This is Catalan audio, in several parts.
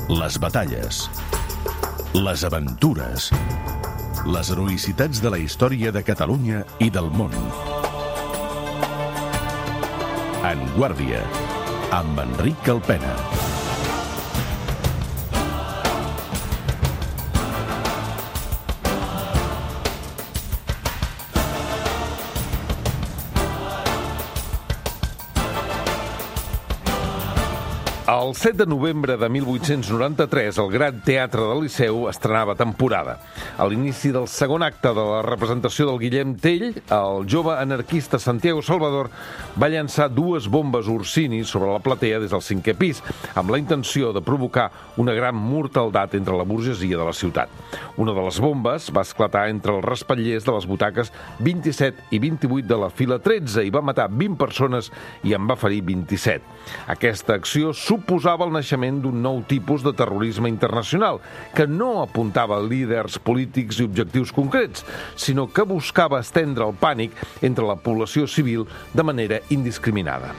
Les batalles, les aventures, les heroïcitats de la història de Catalunya i del món. En Guàrdia, amb Enric Calpena. El 7 de novembre de 1893, el Gran Teatre del Liceu estrenava temporada. A l'inici del segon acte de la representació del Guillem Tell, el jove anarquista Santiago Salvador va llançar dues bombes Orsini sobre la platea des del 5è pis, amb la intenció de provocar una gran mortaldat entre la burgesia de la ciutat. Una de les bombes va esclatar entre els respatllers de les butaques 27 i 28 de la fila 13 i va matar 20 persones i en va ferir 27. Aquesta acció suposava el naixement d'un nou tipus de terrorisme internacional, que no apuntava a líders polítics i objectius concrets, sinó que buscava estendre el pànic entre la població civil de manera indiscriminada.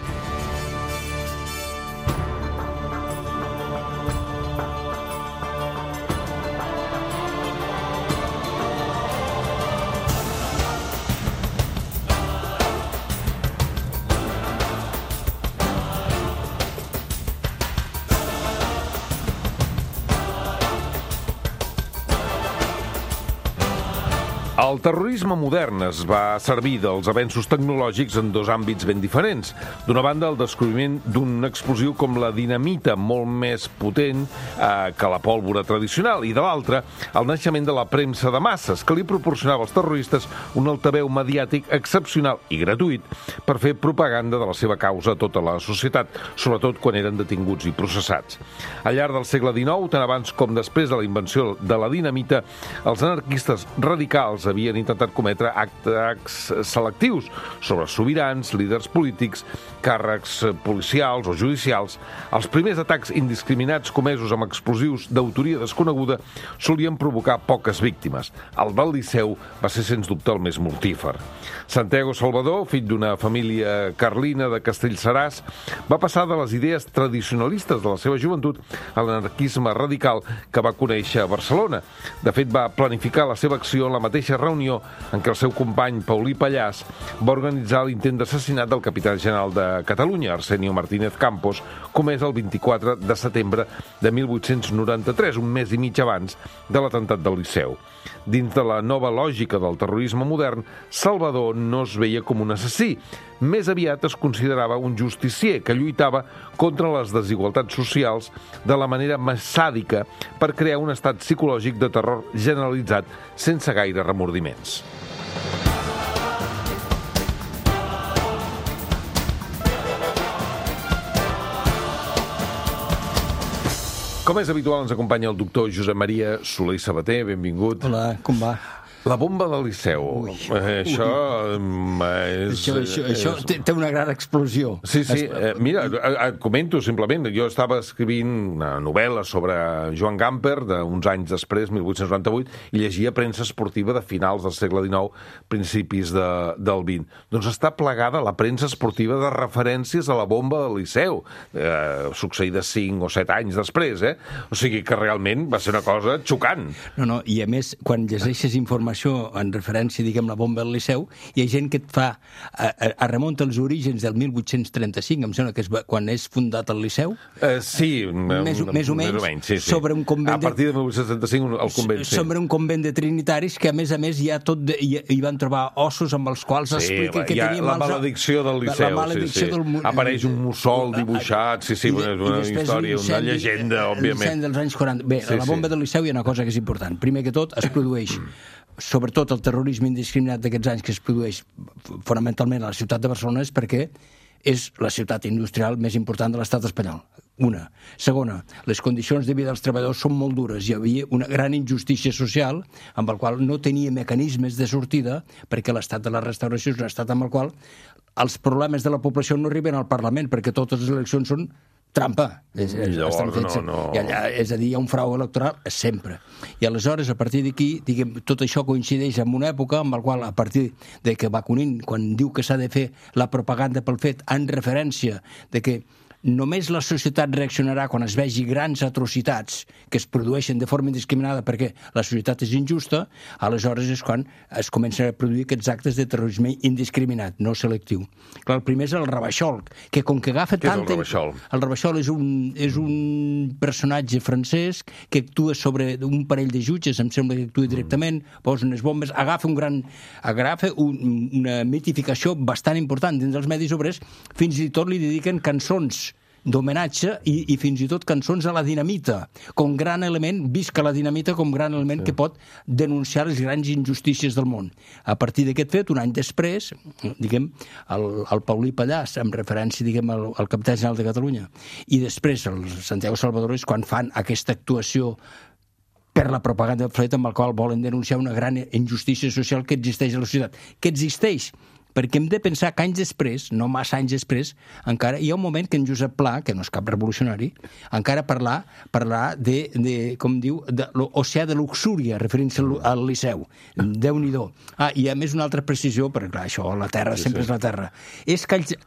El terrorisme modern es va servir dels avenços tecnològics en dos àmbits ben diferents. D'una banda, el descobriment d'un explosiu com la dinamita, molt més potent que la pólvora tradicional, i de l'altra, el naixement de la premsa de masses, que li proporcionava als terroristes un altaveu mediàtic excepcional i gratuït per fer propaganda de la seva causa a tota la societat, sobretot quan eren detinguts i processats. Al llarg del segle XIX, tant abans com després de la invenció de la dinamita, els anarquistes radicals havien intentat cometre actes selectius sobre sobirans, líders polítics, càrrecs policials o judicials. Els primers atacs indiscriminats comesos amb explosius d'autoria desconeguda solien provocar poques víctimes. El del Liceu va ser, sens dubte, el més mortífer. Santiago Salvador, fill d'una família carlina de Castellseràs, va passar de les idees tradicionalistes de la seva joventut a l'anarquisme radical que va conèixer a Barcelona. De fet, va planificar la seva acció en la mateixa reunió en què el seu company Paulí Pallàs va organitzar l'intent d'assassinat del capità general de Catalunya, Arsenio Martínez Campos, comès el 24 de setembre de 1893, un mes i mig abans de l'atemptat del Liceu. Dins de la nova lògica del terrorisme modern, Salvador no es veia com un assassí. Més aviat es considerava un justicier que lluitava contra les desigualtats socials de la manera més sàdica per crear un estat psicològic de terror generalitzat sense gaire remordiments. Com és habitual, ens acompanya el doctor Josep Maria Soler i Sabater. Benvingut. Hola, com va? La bomba del Liceu. Això té una gran explosió. Sí. Mira, comento simplement. Jo estava escrivint una novel·la sobre Joan Gamper d'uns anys després, 1898, i llegia premsa esportiva de finals del segle XIX, principis del XX. Doncs està plegada la premsa esportiva de referències a la bomba del Liceu, succeïda 5 o 7 anys després, O sigui que realment va ser una cosa xocant. No, i a més, quan llegeixes informació en referència, diguem, la bomba del Liceu, hi ha gent que et fa... Es remunta als orígens del 1835, em sembla que és quan és fundat el Liceu. Sí, més o menys, sí. Sobre un convent... A partir de 1875, el convent, sí. Sobre un convent de trinitaris que, a més, hi ha tot... Hi van trobar ossos amb els quals explica que tenia la maledicció del Liceu, sí. Apareix un mussol dibuixat, sí, una història, una llegenda, òbviament. L'incendi dels anys 40. Bé, a la bomba del Liceu hi ha una cosa que és important. Primer que tot, es produeix sobretot el terrorisme indiscriminat d'aquests anys que es produeix fonamentalment a la ciutat de Barcelona és perquè és la ciutat industrial més important de l'estat espanyol. Una. Segona, les condicions de vida dels treballadors són molt dures. Hi havia una gran injustícia social amb el qual no tenia mecanismes de sortida perquè l'estat de la restauració és un estat amb el qual els problemes de la població no arriben al Parlament perquè totes les eleccions són trampa. I allà, és a dir, hi ha un frau electoral sempre. I aleshores, a partir d'aquí, diguem, tot això coincideix en una època en la qual, a partir de que Bakunin, quan diu que s'ha de fer la propaganda pel fet, en referència de que només la societat reaccionarà quan es vegi grans atrocitats que es produeixen de forma indiscriminada perquè la societat és injusta, aleshores és quan es comencen a produir aquests actes de terrorisme indiscriminat, no selectiu. Clar, el primer és el Ravachol, que com que agafa tant... Què és el Ravachol? El Ravachol és un personatge francès que actua sobre un parell de jutges, em sembla que actua directament, posa unes bombes, agafa una mitificació bastant important dins dels medis obrers, fins i tot li dediquen cançons d'homenatge i fins i tot cançons a la dinamita, com gran element, visca la dinamita com gran element que pot denunciar les grans injustícies del món. A partir d'aquest fet, un any després, diguem, el Paulí Pallàs, en referència, diguem, al capità general de Catalunya, i després el Santiago Salvador és quan fan aquesta actuació per la propaganda freda amb la qual volen denunciar una gran injustícia social que existeix a la societat. Que existeix, perquè hem de pensar que anys després, no massa anys després, encara hi ha un moment que en Josep Pla, que no és cap revolucionari, encara parlar de com diu, de l'oceà de luxúria, referint-se al Liceu. Déu-n'hi-do. I a més una altra precisió, perquè clar, això, la terra sempre és la terra. És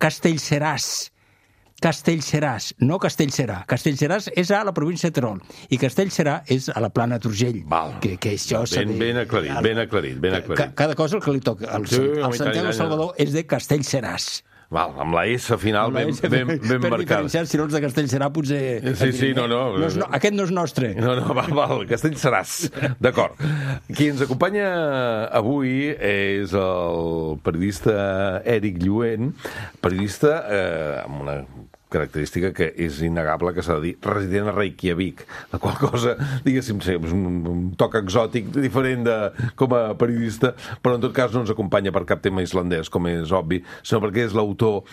Castellseràs, no Castellserà. Castellseràs és a la província de Terol i Castellserà és a la plana d'Urgell. Que això ben aclarit. Cada cosa el que li toca. El Santiago Salvador és de Castellseràs. Val, amb la S final ben per marcada. diferenciar, si no els de Castellserà potser... Sí, no. Aquest no és nostre. No, val, Castellseràs. D'acord. Qui ens acompanya avui és el periodista Èric Lluent, periodista amb una característica que és innegable, que s'ha de dir, resident a Reykjavik, la qual cosa, diguéssim, és un toc exòtic diferent com a periodista, però en tot cas no ens acompanya per cap tema islandès, com és obvi, sinó perquè és l'autor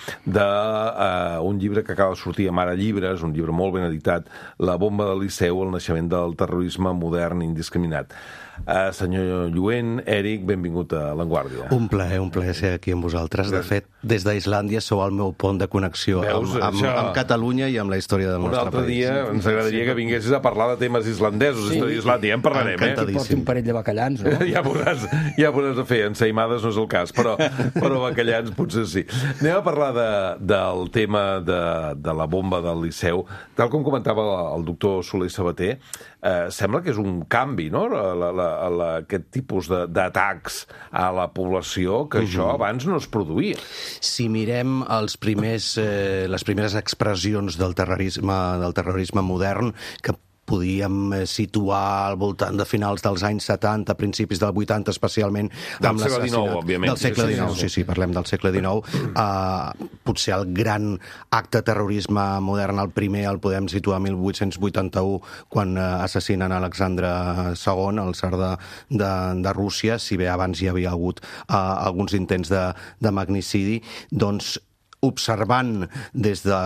d'un llibre que acaba de sortir a Mare Llibres, un llibre molt ben editat, La bomba del Liceu, el naixement del terrorisme modern indiscriminat. Senyor Lluent, Èric, benvingut a L'Enguàrdia. Un plaer ser aquí amb vosaltres. De fet, des d'Islàndia sou el meu pont de connexió amb Catalunya i amb la història del nostre país. Un altre dia ens agradaria que vinguessis a parlar de temes islandesos, història d'Islàndia, en parlarem, Que porti un parell de bacallans, no? Ja podràs a fer, ensaïmades no és el cas, però bacallans potser sí. Anem a parlar del tema de la bomba del Liceu. Tal com comentava el doctor Soler Sabater, sembla que és un canvi, no?, aquest tipus d'atacs a la població, que això abans no es produïa. Si mirem les primeres expressions del terrorisme modern, que podíem situar al voltant de finals dels anys 70, principis del 80, especialment del segle XIX, òbviament. Del segle XIX, sí, parlem del segle XIX. Potser el gran acte de terrorisme modern, el primer, el podem situar a 1881, quan assassinen Alexandre II, el tsar de Rússia, si bé abans hi havia hagut alguns intents de magnicidi, doncs observant des de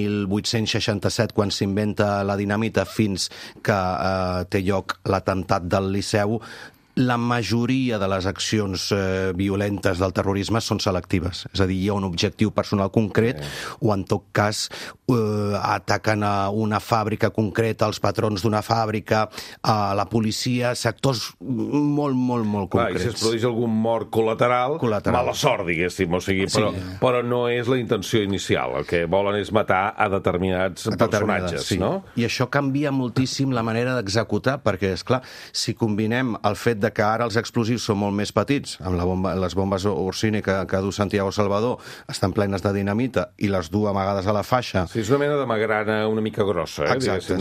1867, quan s'inventa la dinamita, fins que té lloc l'atemptat del Liceu, la majoria de les accions violentes del terrorisme són selectives. És a dir, hi ha un objectiu personal concret o, en tot cas, ataquen a una fàbrica concreta, els patrons d'una fàbrica, a la policia, sectors molt concrets. I si es produeix algun mort col·lateral, mala sort, diguéssim, o sigui, però no és la intenció inicial. El que volen és matar a determinats personatges, no? I això canvia moltíssim la manera d'executar, perquè, esclar, si combinem el fet que ara els explosius són molt més petits, amb les bombes Orsini que du Santiago Salvador estan plenes de dinamita i les du amagades a la faixa. Sí, és una mena de magrana una mica grossa. Exacte,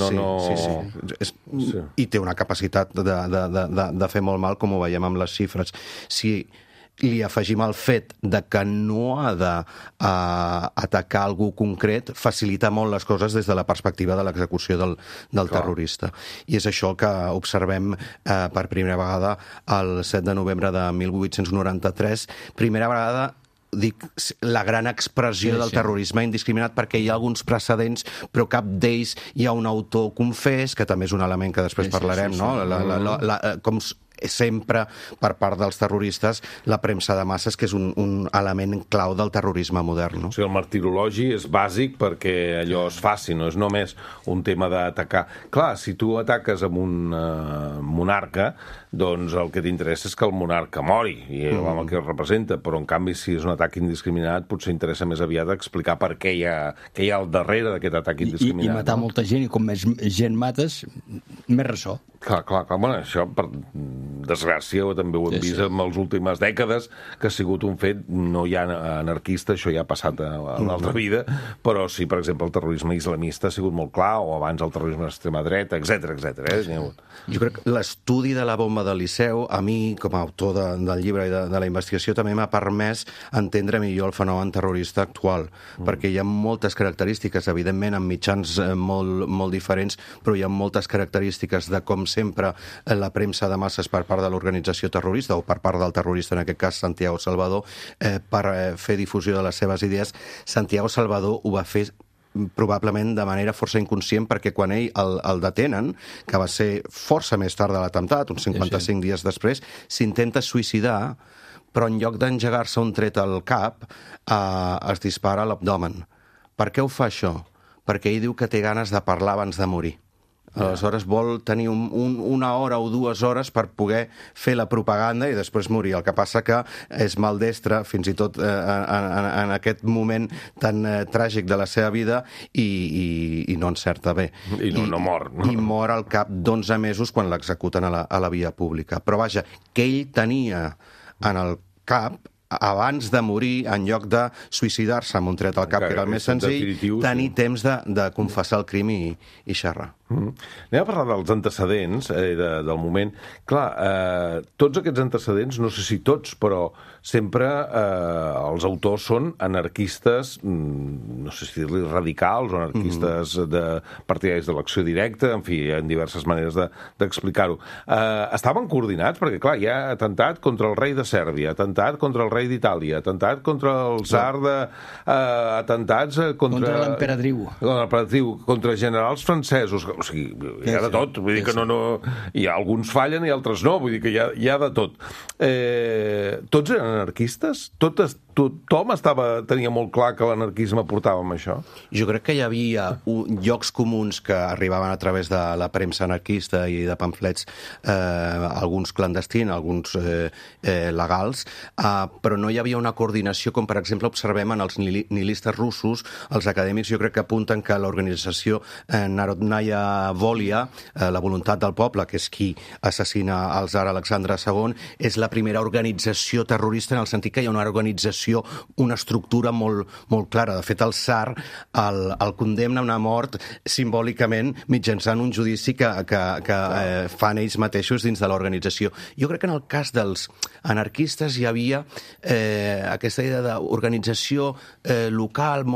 sí. I té una capacitat de fer molt mal, com ho veiem amb les xifres. Si li afegim el fet de que no ha d'atacar algú concret, facilita molt les coses des de la perspectiva de l'execució del terrorista. I és això que observem per primera vegada el 7 de novembre de 1893, primera vegada dic, la gran expressió del terrorisme indiscriminat, perquè hi ha alguns precedents, però cap d'ells hi ha un autor confés, que també és un element que després parlarem, no? Com sempre per part dels terroristes la premsa de masses, que és un element clau del terrorisme modern. No? O sigui, el martirologi és bàsic perquè allò es faci, no és només un tema d'atacar. Clar, si tu ataques amb un monarca, doncs el que t'interessa és que el monarca mori, i el que el representa, però en canvi si és un atac indiscriminat potser interessa més aviat explicar per què hi ha al darrere d'aquest atac indiscriminat. I matar molta gent, i com més gent mates, més ressò. Clar. Bueno, això, per desgràcia, també ho hem vist en les últimes dècades, que ha sigut un fet, no hi ha anarquista, això ja ha passat a l'altra vida, però sí, per exemple, el terrorisme islamista ha sigut molt clar, o abans el terrorisme d'extrema dreta, etc. Jo crec que l'estudi de la bomba del Liceu, a mi, com a autor del llibre i de la investigació, també m'ha permès entendre millor el fenomen terrorista actual, perquè hi ha moltes característiques, evidentment, amb mitjans molt diferents, però hi ha moltes característiques de com sempre la premsa de masses per part de l'organització terrorista o per part del terrorista, en aquest cas Santiago Salvador, per fer difusió de les seves idees. Santiago Salvador ho va fer probablement de manera força inconscient, perquè quan ell el detenen, que va ser força més tard de l'atemptat, uns 55 dies després, s'intenta suïcidar, però en lloc d'engegar-se un tret al cap, es dispara a l'abdomen. Per què ho fa això? Perquè ell diu que té ganes de parlar abans de morir. Aleshores vol tenir una hora o 2 hores per poder fer la propaganda i després morir. El que passa que és maldestre, fins i tot en aquest moment tan tràgic de la seva vida, i no encerta bé. I no mor. No? I mor al cap d'11 mesos quan l'executen a la via pública. Però vaja, que ell tenia en el cap, abans de morir, en lloc de suïcidar-se amb un tret al cap, que era el més senzill, tenir temps de confessar el crim i xerrar. Anem a parlar dels antecedents del moment. Clar, tots aquests antecedents, no sé si tots, però sempre els autors són anarquistes, no sé si dir-li radicals o anarquistes partidaris de l'acció directa, en fi, hi ha diverses maneres d'explicar-ho. Estaven coordinats, perquè clar, hi ha atemptat contra el rei de Sèrbia, atemptat contra el rei d'Itàlia, atemptat contra el tsar atemptats contra l'emperadriu, contra generals francesos. O sigui, hi ha de tot, vull dir que no... Hi ha alguns fallen i altres no, vull dir que hi ha de tot. Tots eren anarquistes? Tothom tenia molt clar que l'anarquisme portava amb això? Jo crec que hi havia llocs comuns que arribaven a través de la premsa anarquista i de pamflets, alguns clandestins, alguns legals, però no hi havia una coordinació, com per exemple observem en els nihilistes russos. Els acadèmics jo crec que apunten que l'organització Narodnaya Volia, la voluntat del poble, que és qui assassina el tsar Alexandre II, és la primera organització terrorista, en el sentit que hi ha una organització, una estructura molt clara. De fet, el tsar el condemnen a mort simbòlicament mitjançant un judici que fan ells mateixos dins de l'organització. Jo crec que en el cas dels anarquistes hi havia aquesta idea d'organització local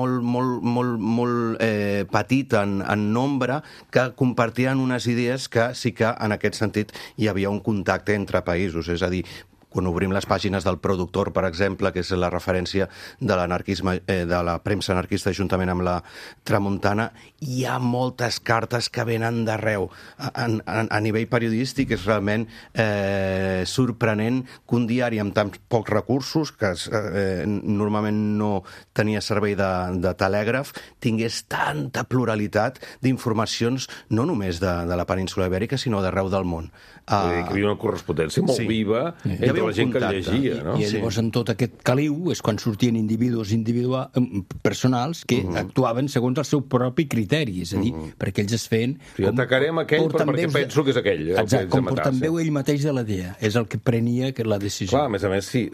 molt petita en nombre, que compartien unes idees que sí que en aquest sentit hi havia un contacte entre països. És a dir, quan obrim les pàgines del Productor, per exemple, que és la referència de l'anarquisme, de la premsa anarquista juntament amb la tramuntana, hi ha moltes cartes que venen d'arreu. A nivell periodístic és realment sorprenent que un diari amb tan pocs recursos, que normalment no tenia servei de telègraf, tingués tanta pluralitat d'informacions, no només de la península ibèrica, sinó d'arreu del món. Que hi havia una correspondència molt viva entre la gent que llegia, no? I llavors en tot aquest caliu és quan sortien individus personals que actuaven segons el seu propi criteri, és a dir, perquè ells es feien... Atacarem aquell perquè penso que és aquell. Exacte, com portant veu ell mateix de la idea. És el que prenia la decisió. Clar, a més, si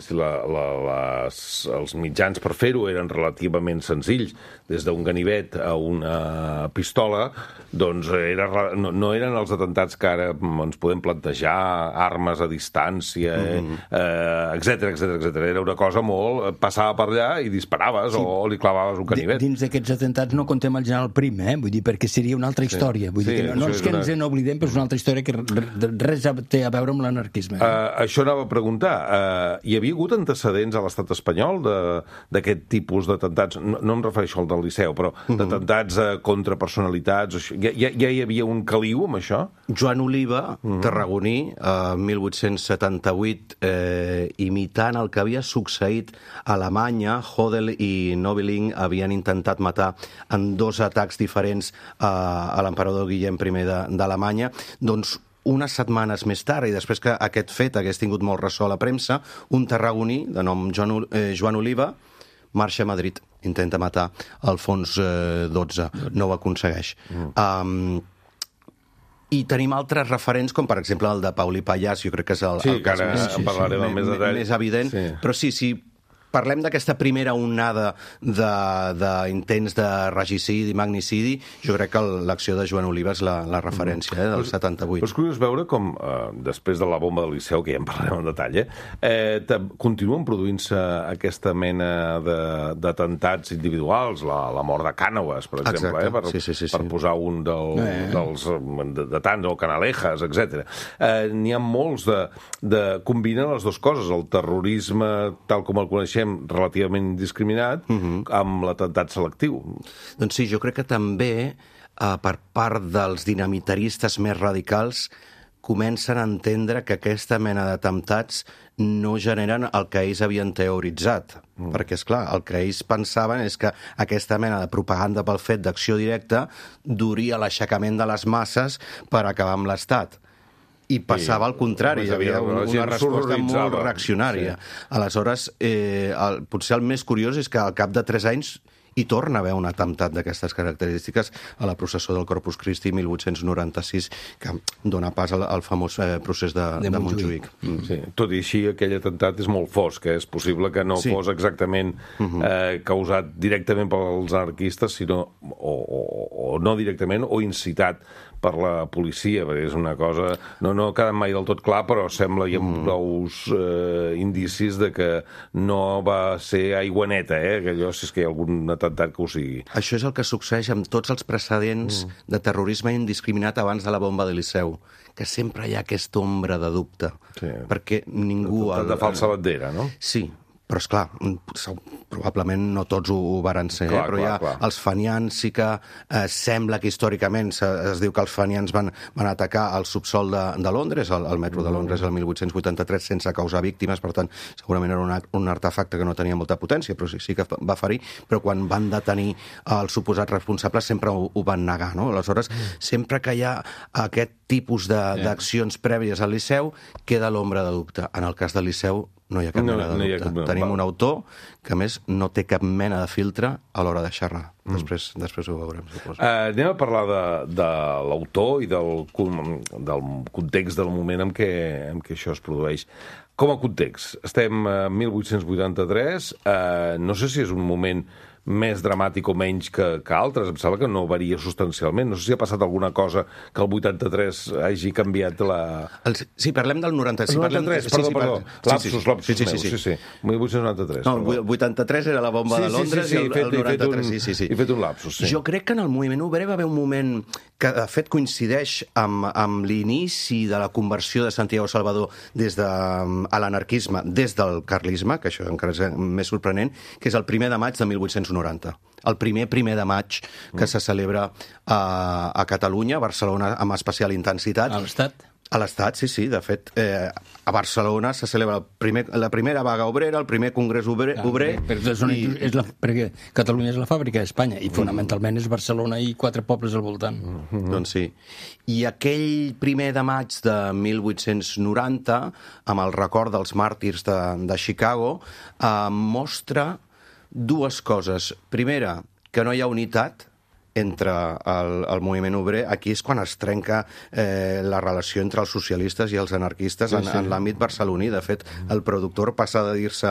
els mitjans per fer-ho eren relativament senzills, des d'un ganivet a una pistola, doncs no eren els atemptats que ara ens podem plantejar, armes a distància, etcètera, etcètera, etcètera. Era una cosa molt... Passava per allà i disparaves o li clavaves un canivet. Dins d'aquests atemptats no contem el general Prim, vull dir, perquè seria una altra història. Vull dir que no és que ens en oblidem, però és una altra història que res té a veure amb l'anarquisme. Això anava a preguntar. Hi havia hagut antecedents a l'estat espanyol d'aquest tipus d'atemptats? No em refereixo al del Liceu, però d'atemptats contra personalitats? Ja hi havia un caliu amb això? Joan Oliva, tarragoní, 1878, imitant el que havia succeït a Alemanya, Hodel i Nobiling havien intentat matar en 2 atacs diferents a l'emperador Guillem I d'Alemanya. Doncs unes setmanes més tard, i després que aquest fet hagués tingut molt ressò a la premsa, un tarragoní de nom Joan Oliva marxa a Madrid, intenta matar Alfons XII, no ho aconsegueix. I tenim altres referents, com per exemple el de Paulí Pallàs, jo crec que és el cas més evident, però sí, parlem d'aquesta primera onada d'intents de regicidi, magnicidi, jo crec que l'acció de Joan Oliva és la referència del 78. Però és curiós veure com, després de la bomba del Liceu, que ja en parlarem en detall, continuen produint-se aquesta mena d'atemptats individuals, la mort de Cànoves, per exemple, per posar un dels de tants, o Canalejas, etc. N'hi ha molts combinen les dues coses, el terrorisme tal com el coneixem, relativament indiscriminat, amb l'atemptat selectiu. Doncs sí, jo crec que també, per part dels dinamitaristes més radicals, comencen a entendre que aquesta mena d'atemptats no generen el que ells havien teoritzat. Perquè, esclar, el que ells pensaven és que aquesta mena de propaganda pel fet d'acció directa duria l'aixecament de les masses per acabar amb l'Estat. I passava al contrari, hi havia una resposta molt reaccionària. Aleshores, potser el més curiós és que al cap de 3 anys hi torna a haver un atemptat d'aquestes característiques a la processó del Corpus Christi 1896, que dona pas al famós procés de Montjuïc. Tot i així, aquell atemptat és molt fosc, és possible que no fos exactament causat directament pels anarquistes, sinó, o no directament, o incitat per la policia, perquè és una cosa... No ha quedat mai del tot clar, però sembla hi ha prous indicis de que no va ser aigua neta, que allò, si és que hi ha algun atemptat que ho sigui. Això és el que succeeix amb tots els precedents de terrorisme indiscriminat abans de la bomba de Liceu, que sempre hi ha aquesta ombra de dubte, perquè ningú... De falsa bandera, no? Sí, però, esclar, probablement no tots ho varen ser, però ja els fanians sí que sembla que històricament es diu que els fanians van atacar el subsol de Londres, el metro de Londres el 1883 sense causar víctimes, per tant, segurament era un artefacte que no tenia molta potència, però sí que va ferir, però quan van detenir els suposats responsables sempre ho van negar, no? Aleshores, sempre que hi ha aquest tipus d'accions prèvies al Liceu, queda l'ombra de dubte. En el cas del Liceu no hi ha cap mena de dubte. Tenim un autor que, a més, no té cap mena de filtre a l'hora de xerrar. Després ho veurem, suposo. Anem a parlar de l'autor i del context del moment en què això es produeix. Com a context, estem a 1883, no sé si és un moment més dramàtic o menys que altres, em sembla que no varia substancialment. No sé si ha passat alguna cosa que el 83 hagi canviat la... Sí, parlem del 93. 93, perdó. Lapsus meu. Sí. 1893. No, el 83 era la bomba de Londres i el 93, sí. He fet un lapsus, sí. Jo crec que en el moviment obrer va haver un moment que, de fet, coincideix amb l'inici de la conversió de Santiago Salvador a l'anarquisme des del carlisme, que això encara és més sorprenent, que és el 1 de maig de 1890. El primer de maig que se celebra a Catalunya, a Barcelona, amb especial intensitat. A l'Estat? A l'Estat, sí. De fet, a Barcelona se celebra la primera vaga obrera, el primer congrés obrer... Perquè Catalunya és la fàbrica d'Espanya i fonamentalment és Barcelona i 4 pobles al voltant. Doncs sí. I aquell 1 de maig de 1890, amb el record dels màrtirs de Chicago, mostra dues coses. Primera, que no hi ha unitat entre el moviment obrer, aquí és quan es trenca la relació entre els socialistes i els anarquistes en l'àmbit barceloní. De fet, el productor passa de dir-se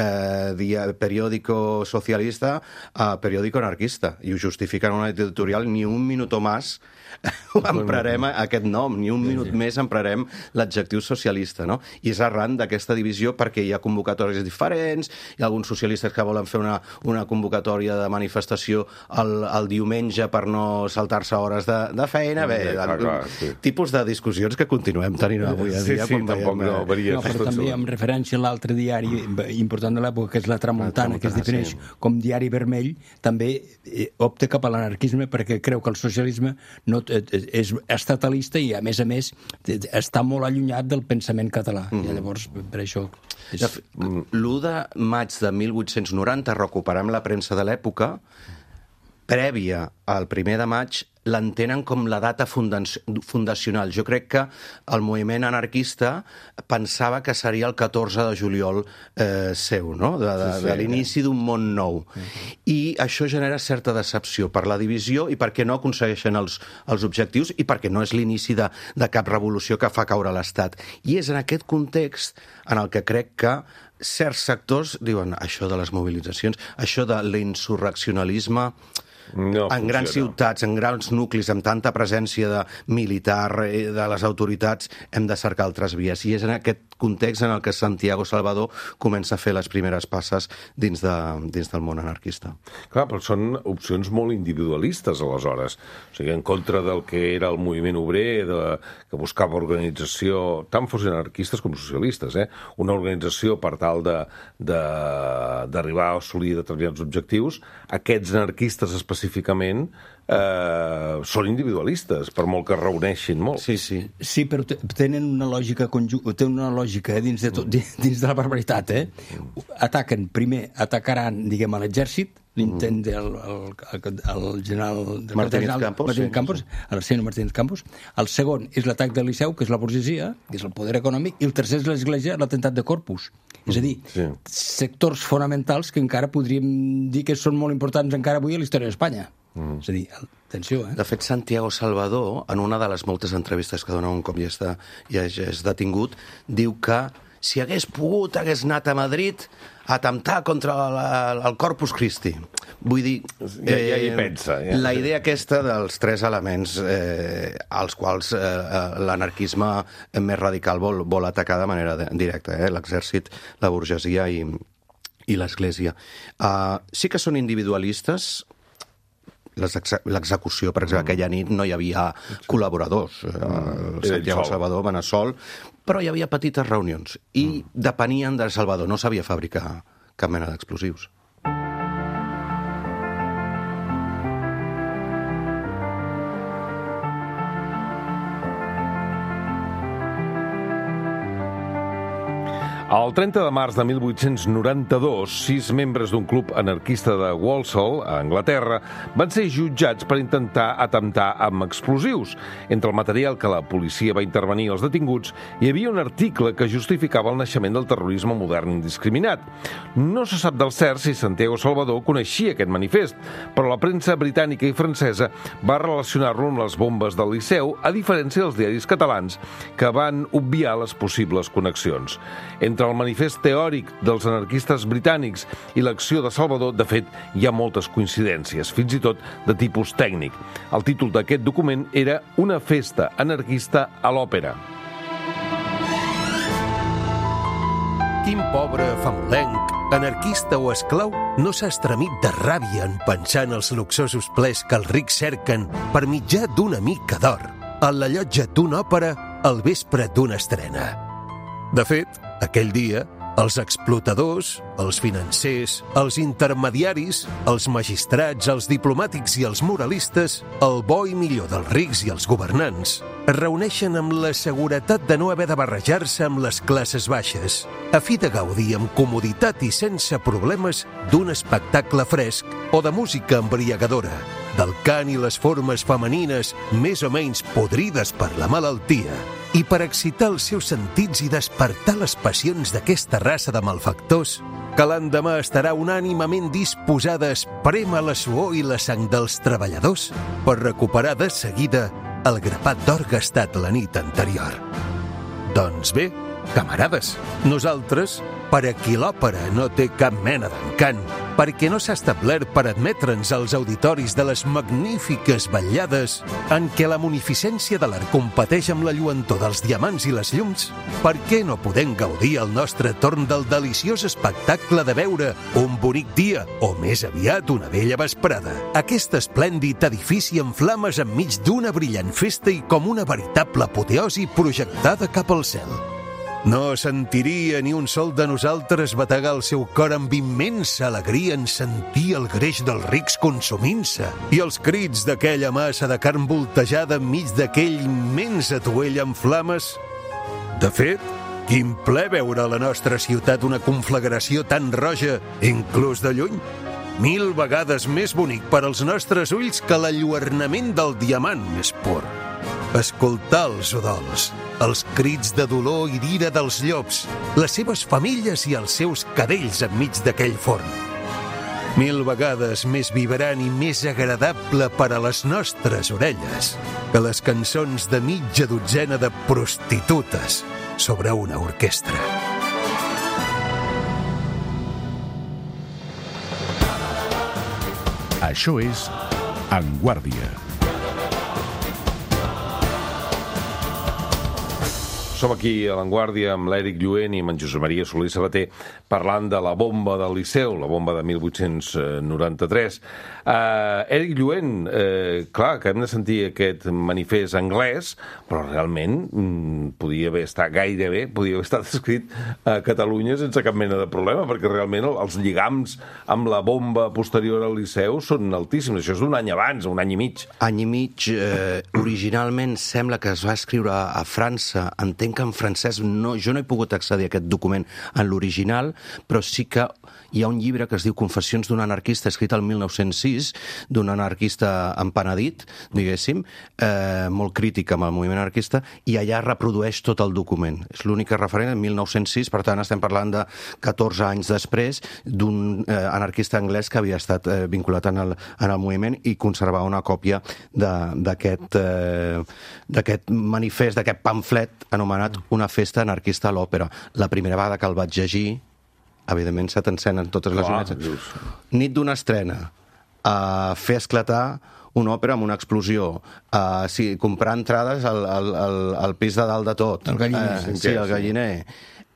periòdico socialista a periòdico anarquista, i ho justifiquen en una editorial: ni un minuto más emprarem aquest nom, ni un minut més emprarem l'adjectiu socialista, no? I és arran d'aquesta divisió, perquè hi ha convocatòries diferents, hi ha alguns socialistes que volen fer una convocatòria de manifestació el diumenge per no saltar-se hores de feina. Tipus de discussions que continuem tenint avui a dia. Sí, tampoc no varia. Però també amb referència a l'altre diari important de l'època, que és La Tramuntana, que es defineix com diari vermell, també opta cap a l'anarquisme, perquè creu que el socialisme és estatalista i, a més, està molt allunyat del pensament català. I llavors, per això... L'1 de maig de 1890, recuperem la premsa de l'època, prèvia al 1 de maig, l'entenen com la data fundacional. Jo crec que el moviment anarquista pensava que seria el 14 de juliol seu, no? De l'inici d'un món nou. I això genera certa decepció per la divisió i perquè no aconsegueixen els objectius i perquè no és l'inici de cap revolució que fa caure l'Estat. I és en aquest context en el que crec que certs sectors diuen: això de les mobilitzacions, això de l'insurreccionalisme... en grans ciutats, en grans nuclis, amb tanta presència de militar, de les autoritats, hem de cercar altres vies. I és en aquest context en el que Santiago Salvador comença a fer les primeres passes dins del món anarquista. Clar, però són opcions molt individualistes, aleshores. O sigui, en contra del que era el moviment obrer, que buscava organització, tant fossin anarquistes com socialistes, una organització per tal d'arribar a assolir determinats objectius. Aquests anarquistes específicament són individualistes, per molt que reuneixin molt. Sí, però tenen una lògica dins de la barbaritat. Atacaran, diguem, a l'exèrcit, l'intent del general Martínez Campos, el senyor Martínez Campos. El segon és l'atac del Liceu, que és la burgesia, que és el poder econòmic, i el tercer és l'Església, l'atemptat de Corpus. És a dir, sectors fonamentals que encara podríem dir que són molt importants encara avui a la història d'Espanya. És a dir, atenció, De fet, Santiago Salvador, en una de les moltes entrevistes que dona un cop ja és detingut, diu que si hagués pogut, hagués anat a Madrid a atemptar contra el Corpus Christi. Vull dir... Ja hi pensa. La idea aquesta dels tres elements als quals l'anarquisme més radical vol atacar de manera directa, l'exèrcit, la burgesia i l'Església. Sí que són individualistes. L'execució, per exemple, aquella nit no hi havia col·laboradors. El Santiago Salvador va anar sol, però hi havia petites reunions i depenien de Salvador. No sabia fabricar cap mena d'explosius. El 30 de març de 1892, 6 membres d'un club anarquista de Walsall, a Anglaterra, van ser jutjats per intentar atemptar amb explosius. Entre el material que la policia va intervenir als detinguts, hi havia un article que justificava el naixement del terrorisme modern indiscriminat. No se sap del cert si Santiago Salvador coneixia aquest manifest, però la premsa britànica i francesa va relacionar-lo amb les bombes del Liceu, a diferència dels diaris catalans, que van obviar les possibles connexions. Entre el manifest teòric dels anarquistes britànics i l'acció de Salvador, de fet, hi ha moltes coincidències, fins i tot de tipus tècnic. El títol d'aquest document era Una festa anarquista a l'òpera. Quin pobre famolenc, anarquista o esclau, no s'ha estremit de ràbia en pensar en els luxosos plers que els rics cerquen per mitjà d'una mica d'or, en la llotja d'una òpera al vespre d'una estrena. De fet, aquell dia, els explotadors, els financers, els intermediaris, els magistrats, els diplomàtics i els moralistes, el bo i millor dels rics i els governants, es reuneixen amb la seguretat de no haver de barrejar-se amb les classes baixes, a fi de gaudir amb comoditat i sense problemes d'un espectacle fresc o de música embriagadora, del cant i les formes femenines més o menys podrides per la malaltia, I per excitar els seus sentits i despertar les passions d'aquesta raça de malfactors, que l'endemà estarà unànimament disposada a esprémer la suor i la sang dels treballadors per recuperar de seguida el grapat d'or gastat la nit anterior. Doncs bé, camarades, nosaltres, per a qui l'òpera no té cap mena d'encant, perquè no s'ha establert per admetre'ns als auditoris de les magnífiques vetllades en què la munificència de l'art competeix amb la lluentor dels diamants i les llums, per què no podem gaudir al nostre torn del deliciós espectacle de veure un bonic dia, o més aviat una bella vesprada, aquest esplèndid edifici en flames enmig d'una brillant festa i com una veritable apoteosi projectada cap al cel? No sentiria ni un sol de nosaltres bategar el seu cor amb immensa alegria en sentir el greix dels rics consumint-se i els crits d'aquella massa de carn voltejada enmig d'aquell immens atuell en flames? De fet, quin ple veure a la nostra ciutat una conflagració tan roja, inclús de lluny. 1000 vegades més bonic per als nostres ulls que l'enlluernament del diamant més pur. Escoltar els udols, els crits de dolor i d'ira dels llops, les seves famílies i els seus cadells enmig d'aquell forn. 1000 vegades més vibrant i més agradable per a les nostres orelles que les cançons de mitja dotzena de prostitutes sobre una orquestra. Això és En Guàrdia. Som aquí a l'Avantguàrdia amb l'Eric Lluent i amb en Josep Maria Solé Sabater parlant de la bomba del Liceu, la bomba de 1893. Eric Lluent, clar, que hem de sentir aquest manifest anglès, però realment podia haver estat escrit a Catalunya sense cap mena de problema, perquè realment els lligams amb la bomba posterior al Liceu són altíssims. Això és d'un any abans, un any i mig. Any i mig, originalment sembla que es va escriure a França. Entenc que en francès jo no he pogut accedir a aquest document en l'original, però sí que hi ha un llibre que es diu Confessions d'un anarquista, escrit el 1906, d'un anarquista empenedit, diguéssim, molt crític amb el moviment anarquista, i allà reprodueix tot el document. És l'única referent, en 1906, per tant estem parlant de 14 anys després d'un anarquista anglès que havia estat vinculat en el moviment i conservar una còpia d'aquest manifest, d'aquest pamflet anomenat Una festa anarquista a l'òpera. La primera vegada que el vaig llegir, evidentment se t'encenen totes les imatges. Nit d'una estrena, fer esclatar una òpera amb una explosió, comprar entrades al pis de dalt de tot. El galliner. Sí, el galliner.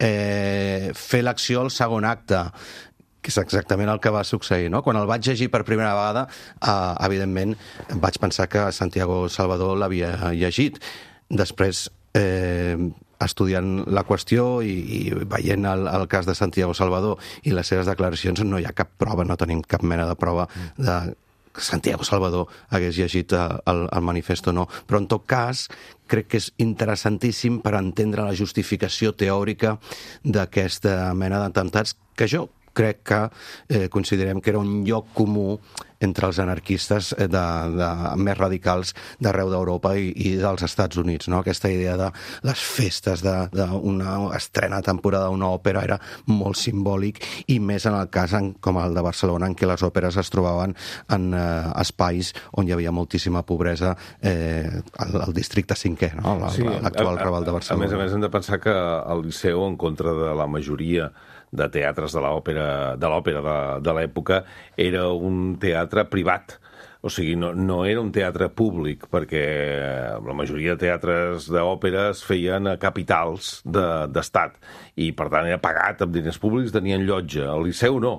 Fer l'acció al segon acte, que és exactament el que va succeir, no? Quan el vaig llegir per primera vegada, evidentment vaig pensar que Santiago Salvador l'havia llegit. Després, estudiant la qüestió i veient el cas de Santiago Salvador i les seves declaracions, no hi ha cap prova, no tenim cap mena de prova de que Santiago Salvador hagués llegit el manifest o no. Però en tot cas, crec que és interessantíssim per entendre la justificació teòrica d'aquesta mena d'atemptats, que jo crec que considerem que era un lloc comú entre els anarquistes més radicals d'arreu d'Europa i dels Estats Units, no? Aquesta idea de les festes d'una estrena temporada d'una òpera era molt simbòlic, i més en el cas com el de Barcelona, en què les òperes es trobaven en espais on hi havia moltíssima pobresa, al districte 5è, no? L'actual Raval de Barcelona. A més, hem de pensar que el Liceu, en contra de la majoria de teatres de l'òpera de l'època, era un teatre privat. O sigui, no era un teatre públic, perquè la majoria de teatres d'òpera es feien a capitals d'estat, i per tant era pagat amb diners públics, tenien llotja. Al Liceu no.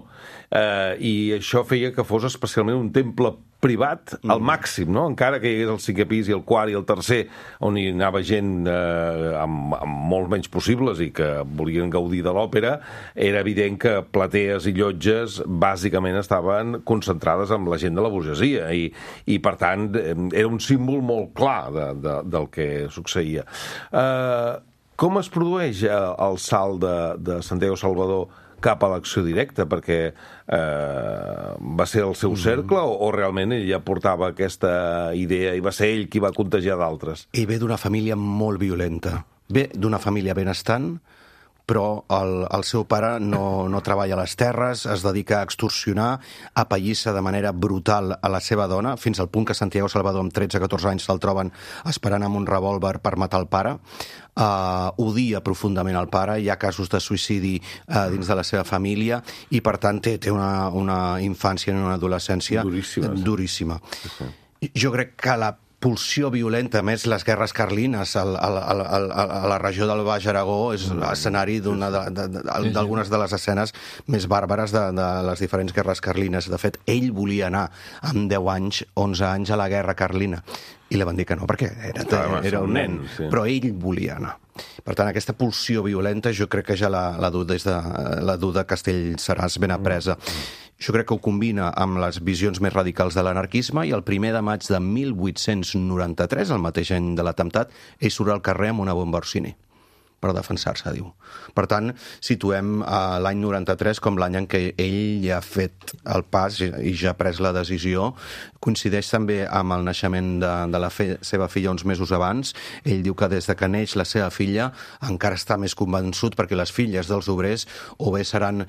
I això feia que fos especialment un temple privat al màxim, no? Encara que hi hagués el 5è pis i el 4è i el 3è, on hi anava gent amb molts menys possibles i que volien gaudir de l'òpera, era evident que platees i llotges bàsicament estaven concentrades amb la gent de la burgesia, i per tant era un símbol molt clar del que succeïa. Com es produeix el salt de Santiago Salvador cap a l'acció directa, perquè va ser el seu cercle o realment ell ja portava aquesta idea i va ser ell qui va contagiar d'altres? Ell ve d'una família molt violenta. Ve d'una família benestant, però el seu pare no treballa a les terres, es dedica a extorsionar, a apallissa de manera brutal a la seva dona, fins al punt que Santiago Salvador, amb 13-14 anys, se'l troben esperant amb un revòlver per matar el pare. Odia profundament el pare, hi ha casos de suïcidi dins de la seva família i, per tant, té una infància i una adolescència duríssima. Jo crec que la pulsió violenta, més les guerres carlines a la regió del Baix Aragó, és escenari d'algunes de les escenes més bàrbares de les diferents guerres carlines. De fet, ell volia anar amb 10 anys, 11 anys a la guerra carlina. I li van dir que no, perquè era un nen, però ell volia anar. Per tant, aquesta pulsió violenta jo crec que ja la du des de la du de Castellseràs ben apresa. Jo crec que ho combina amb les visions més radicals de l'anarquisme i el 1 de maig de 1893, el mateix any de l'atemptat, ell surt al carrer amb una bomba Orsini per defensar-se, diu. Per tant, situem l'any 93 com l'any en què ell ja ha fet el pas i ja ha pres la decisió. Coincideix també amb el naixement de la seva filla uns mesos abans. Ell diu que des de que neix la seva filla encara està més convençut perquè les filles dels obrers o bé seran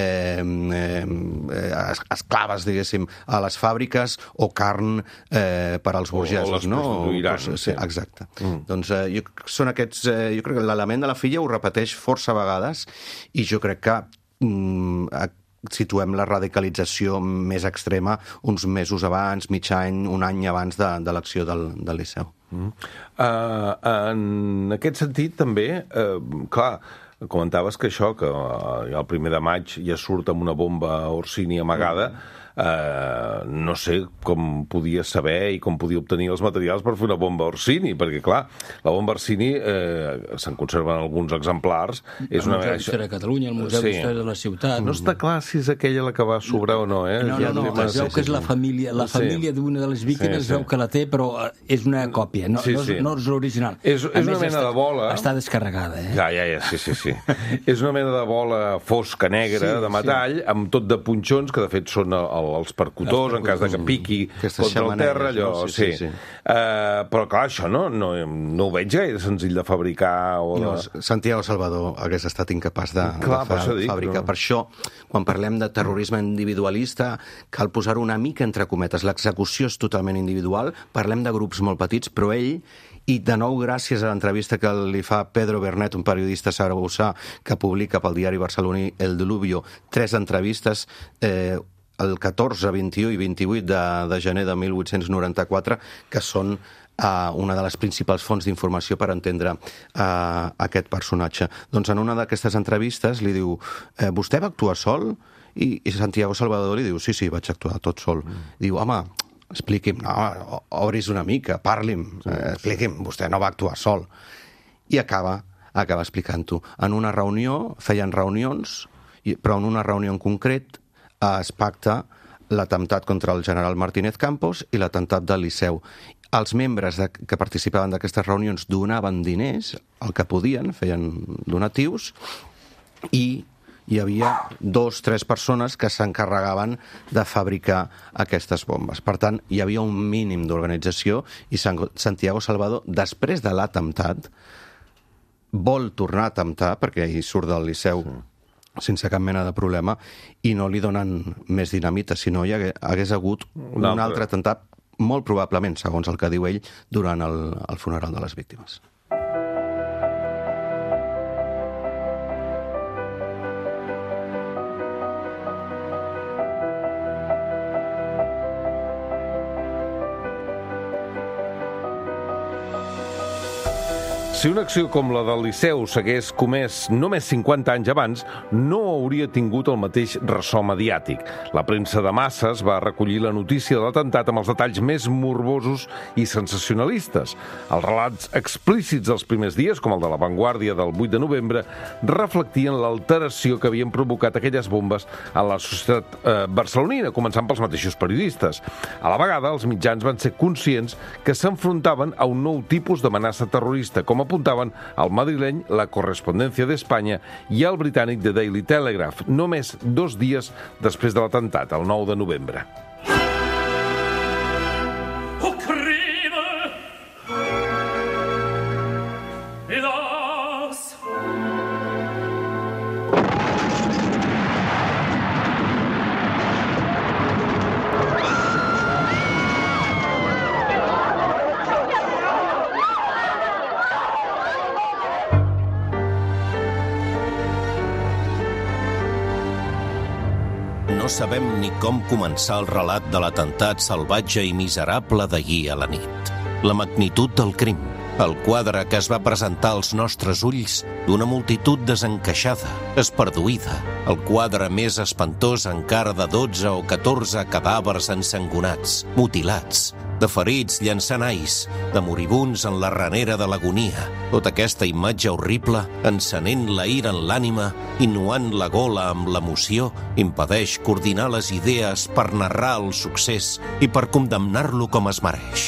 esclaves, diguéssim, a les fàbriques o carn per als burgesos, no? Sí, exacte. Doncs són aquests... Jo crec que l'element de la filla ho repeteix força vegades i jo crec que situem la radicalització més extrema uns mesos abans, mig any, un any abans de l'acció del Liceu. En aquest sentit, també, clar, comentaves que això, que el 1 de maig ja surt amb una bomba Orsini amagada, no sé com podia saber i com podia obtenir els materials per fer una bomba Orsini, perquè, clar, la bomba Orsini se'n conserven alguns exemplars. El Museu d'Història de Catalunya, el Museu d'Història de la Ciutat... No està clar si és aquella la que va sobrar o no, eh? No, es veu que és la família d'una de les víctimes, es veu que la té, però és una còpia, no és l'original. És una mena de bola... Està descarregada, eh? Ja, sí. És una mena de bola fosca, negra, de metall, amb tot de punxons, que de fet són els percutors, en cas de que piqui contra el terra, allò, sí. Però, clar, això no ho veig gaire senzill de fabricar. Santiago Salvador hagués estat incapaç de fabricar. Per això, quan parlem de terrorisme individualista, cal posar una mica entre cometes. L'execució és totalment individual, parlem de grups molt petits, però ell, i de nou gràcies a l'entrevista que li fa Pedro Bernet, un periodista saragossà que publica pel diari barceloní El Diluvio, 3 entrevistes, el 14, 21 i 28 de gener de 1894, que són una de les principals fonts d'informació per entendre aquest personatge. Doncs en una d'aquestes entrevistes li diu, vostè va actuar sol? I Santiago Salvador li diu, sí, vaig actuar tot sol. Diu, home, expliqui'm, obris una mica, parli'm, expliqui'm, vostè no va actuar sol. I acaba explicant-ho. En una reunió, feien reunions, però en una reunió en concret es pacta l'atemptat contra el general Martínez Campos i l'atemptat del Liceu. Els membres que participaven d'aquestes reunions donaven diners, el que podien, feien donatius, i hi havia 2-3 persones que s'encarregaven de fabricar aquestes bombes. Per tant, hi havia un mínim d'organització i Santiago Salvador, després de l'atemptat, vol tornar a atemptar, perquè ell surt del Liceu sense cap mena de problema, i no li donen més dinamita, sinó hi hagués hagut un altre atemptat, molt probablement, segons el que diu ell, durant el funeral de les víctimes. Si una acció com la del Liceu s'hagués comès només 50 anys abans, no hauria tingut el mateix ressò mediàtic. La premsa de masses va recollir la notícia de l'atemptat amb els detalls més morbosos i sensacionalistes. Els relats explícits dels primers dies, com el de La Vanguardia del 8 de novembre, reflectien l'alteració que havien provocat aquelles bombes a la societat barcelonina, començant pels mateixos periodistes. A la vegada, els mitjans van ser conscients que s'enfrontaven a un nou tipus d'amenaça terrorista, com a apuntaven el madrileny La Correspondencia de España i el britànic The Daily Telegraph, només 2 dies després de l'atemptat, el 9 de novembre. No sabem ni com començar el relat de l'atemptat salvatge i miserable d'ahir a la nit. La magnitud del crim, el quadre que es va presentar als nostres ulls d'una multitud desencaixada, esparduïda, el quadre més espantós encara de 12 o 14 cadàvers ensangonats, mutilats, de ferits llançant ais, de moribuns en la ranera de l'agonia. Tota aquesta imatge horrible, encenent la ira en l'ànima, innuant la gola amb l'emoció, impedeix coordinar les idees per narrar el succés i per condemnar-lo com es mereix.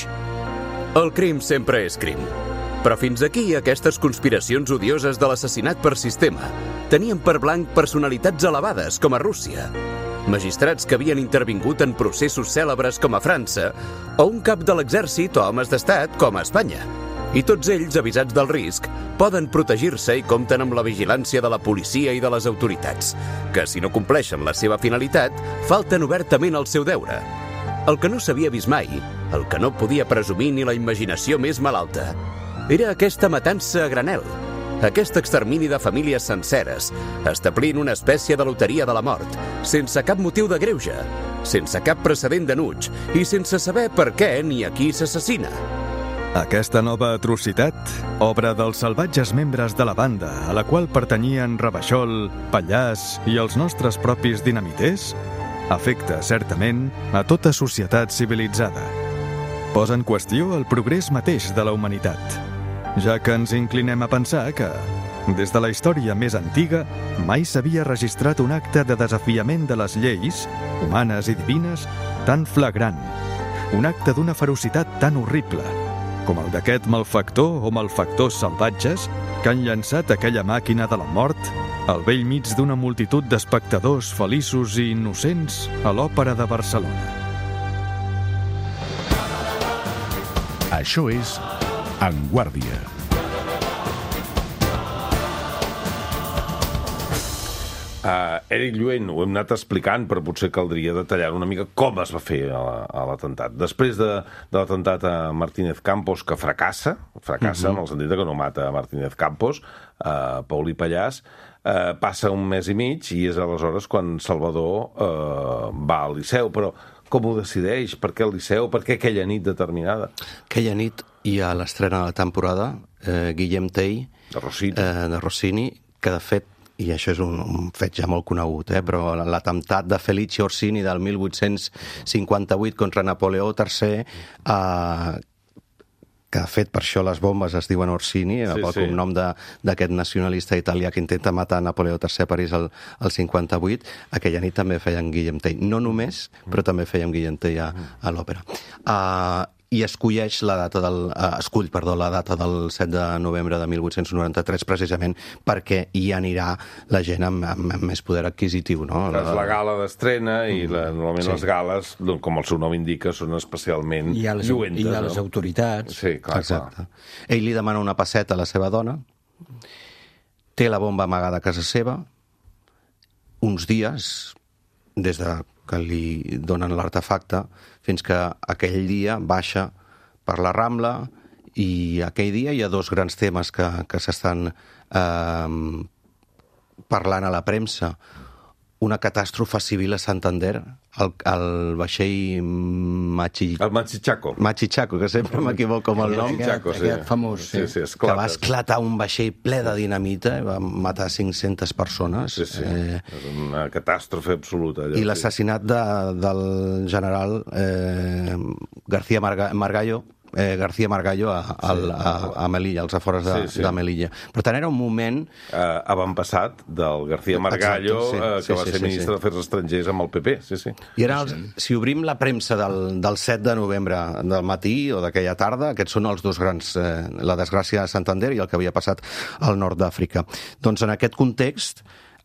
El crim sempre és crim. Però fins aquí aquestes conspiracions odioses de l'assassinat per sistema tenien per blanc personalitats elevades com a Rússia, magistrats que havien intervingut en processos cèlebres com a França, o un cap de l'exèrcit o homes d'estat com a Espanya. I tots ells, avisats del risc, poden protegir-se i compten amb la vigilància de la policia i de les autoritats, que si no compleixen la seva finalitat, falten obertament al seu deure. El que no s'havia vist mai, el que no podia presumir ni la imaginació més malalta, era aquesta matança a granel, aquest extermini de famílies senceres, establint una espècie de loteria de la mort, sense cap motiu de greuge, sense cap precedent d'enuig i sense saber per què ni a qui s'assassina. Aquesta nova atrocitat, obra dels salvatges membres de la banda a la qual pertanyien Ravachol, Pallàs i els nostres propis dinamiters, afecta, certament, a tota societat civilitzada. Posa en qüestió el progrés mateix de la humanitat, ja que ens inclinem a pensar que, des de la història més antiga, mai s'havia registrat un acte de desafiament de les lleis, humanes i divines, tan flagrant, un acte d'una ferocitat tan horrible, com el d'aquest malfactor o malfactors salvatges que han llançat aquella màquina de la mort al bell mig d'una multitud d'espectadors feliços i innocents a l'Òpera de Barcelona. Això és En Guàrdia. Eric Lluent, ho hem anat explicant, però potser caldria detallar una mica com es va fer a l'atemptat. Després de l'atemptat a Martínez Campos, que fracassa en el sentit que no mata a Martínez Campos, Paulí Pallàs, passa un mes i mig i és aleshores quan Salvador va al Liceu. Però com ho decideix? Per què el Liceu? Per què aquella nit determinada? Aquella nit hi ha l'estrena de la temporada, Guillem Tell, de Rossini, que de fet, i això és un fet ja molt conegut, però l'atemptat de Felice Orsini del 1858 contra Napoleó III, que de fet per això les bombes es diuen Orsini, pel cognom d'aquest nacionalista italià que intenta matar Napoleó III a París el 58, aquella nit també feien Guillem Tell. No només, però també feien Guillem Tell a l'òpera. I escull la data del 7 de novembre de 1893 precisament perquè hi anirà la gent amb més poder adquisitiu, no? És la gala d'estrena i normalment les gales, com el seu nom indica, són especialment lluentes. I a les autoritats. Sí, clar. Exacte. Ell li demana una pesseta a la seva dona, té la bomba amagada a casa seva, uns dies, des de que li donen l'artefacte, fins que aquell dia baixa per la Rambla i aquell dia hi ha dos grans temes que s'estan parlant a la premsa. Una catàstrofe civil a Santander, el vaixell Machichaco, que sempre m'equivoco amb el nom. Aquest famós, que va esclatar un vaixell ple de dinamita i va matar 500 persones. És una catàstrofe absoluta. I l'assassinat del general García Margallo, García Margallo a Melilla, als afores de Melilla. Per tant, era un moment... avantpassat del García Margallo, que va ser ministre d'Afers Estrangers amb el PP. I ara, si obrim la premsa del 7 de novembre del matí o d'aquella tarda, aquests són els dos grans, la desgràcia de Santander i el que havia passat al nord d'Àfrica. Doncs en aquest context,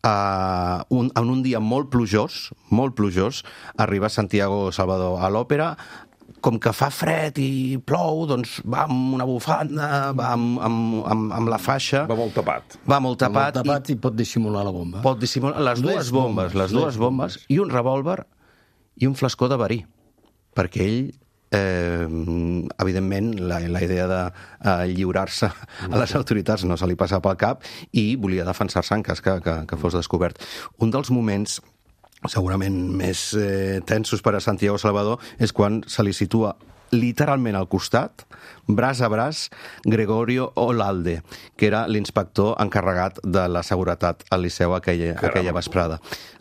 en un dia molt plujós, arriba Santiago Salvador a l'òpera. Com que fa fred i plou, doncs va amb una bufanda, va amb la faixa. Va molt tapat. Va molt tapat i pot dissimular la bomba. Pot dissimular les dues bombes i un revòlver i un flascó de verí. Perquè ell, evidentment, la idea de lliurar-se a les autoritats no se li passa pel cap i volia defensar-se en cas que fos descobert. Un dels moments segurament més tensos per a Santiago Salvador és quan se li situa literalment al costat, braç a braç, Gregorio Olalde, que era l'inspector encarregat de la seguretat al Liceu aquella vesprada.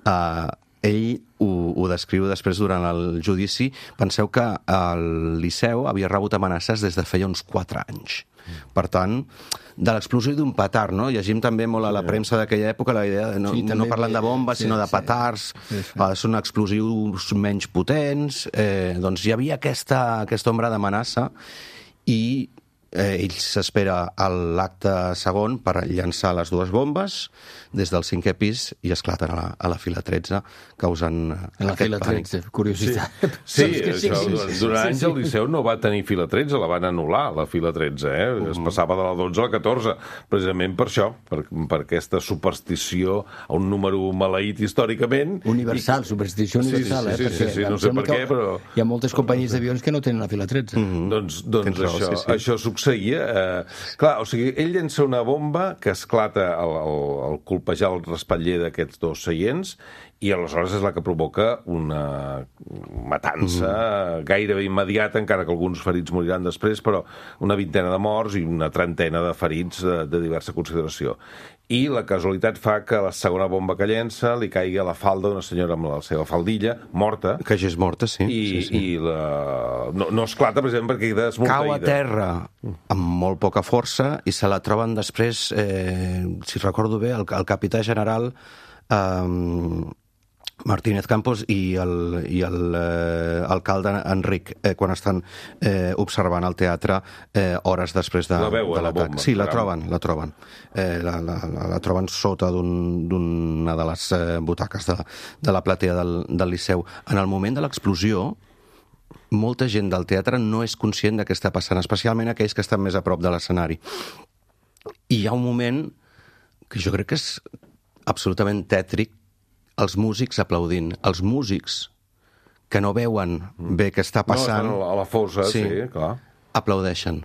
Ell ho descriu després durant el judici. Penseu que el Liceu havia rebut amenaces des de feia uns 4 anys. Per tant, de l'explosió d'un petard, no? Llegim també molt a la premsa d'aquella època la idea de no parlant de bombes, sinó de petards, són explosius menys potents. Doncs hi havia aquesta ombra d'amenaça i ell s'espera a l'acte segon per llançar les dues bombes des del 5è pis i esclaten a la fila 13, causant aquest pànic. Curiositat. Sí, durant anys el Liceu no va tenir fila 13, la van anul·lar, la fila 13, es passava de la 12 a la 14, precisament per això, per aquesta superstició a un número maleït històricament. Universal, superstició universal, Sí, no sé per què, però... Hi ha moltes companyies d'avions que no tenen la fila 13. Doncs això succeïa. Clar, o sigui, ell llença una bomba que esclata al colpejar el respatller d'aquests dos seients i aleshores és la que provoca una matança gairebé immediata, encara que alguns ferits moriran després, però una 20ena de morts i una 30ena de ferits de diversa consideració. I la casualitat fa que la segona bomba que llença li caigui a la falda d'una senyora amb la seva faldilla, morta. Que ja és morta, sí. I no esclata, precisament, perquè queda esmorteïda. Cau a terra amb molt poca força i se la troben després, si recordo bé, el capità general Martínez Campos i l'alcalde Enric, quan estan observant el teatre hores després de l'atac. Sí, la troben. La troben sota d'una de les butaques de la platea del Liceu. En el moment de l'explosió, molta gent del teatre no és conscient de què està passant, especialment aquells que estan més a prop de l'escenari. I hi ha un moment que jo crec que és absolutament tètric, els músics aplaudint. Els músics que no veuen bé què està passant... No, a la fossa, sí, clar. Aplaudeixen.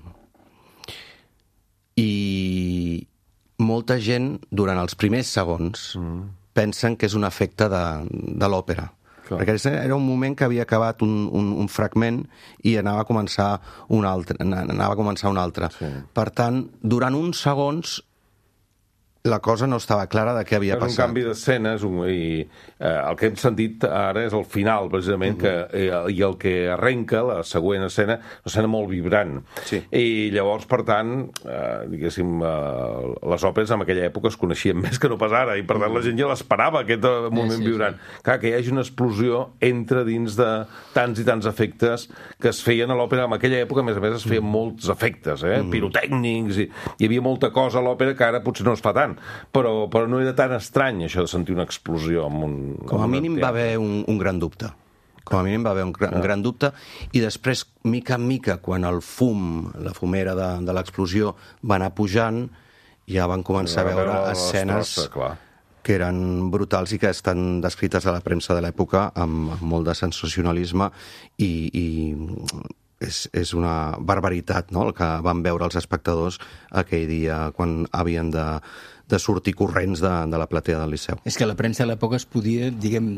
I molta gent, durant els primers segons, pensen que és un efecte de l'òpera. Clar. Perquè era un moment que havia acabat un fragment i anava a començar un altre. Sí. Per tant, durant uns segons la cosa no estava clara de què havia passat. És un canvi d'escenes i el que hem sentit ara és el final, precisament, i el que arrenca la següent escena, una escena molt vibrant. Sí. I llavors, per tant, diguéssim, les òperes en aquella època es coneixien més que no pas ara, i per tant la gent ja l'esperava, aquest moment vibrant. Clar, que hi hagi una explosió entre dins de tants i tants efectes que es feien a l'òpera. En aquella època, a més, es feien molts efectes, pirotècnics, i hi havia molta cosa a l'òpera que ara potser no es fa tant. Però no era tan estrany, això de sentir una explosió amb un... Com a mínim va haver un gran dubte. Un gran dubte, i després, mica en mica, quan el fum, la fumera de l'explosió va anar pujant, ja van començar a veure escenes que eren brutals i que estan descrites a la premsa de l'època amb molt de sensacionalisme i és una barbaritat, no?, el que van veure els espectadors aquell dia quan havien de sortir corrents de la platea del Liceu. És que la premsa de l'època es podia, diguem,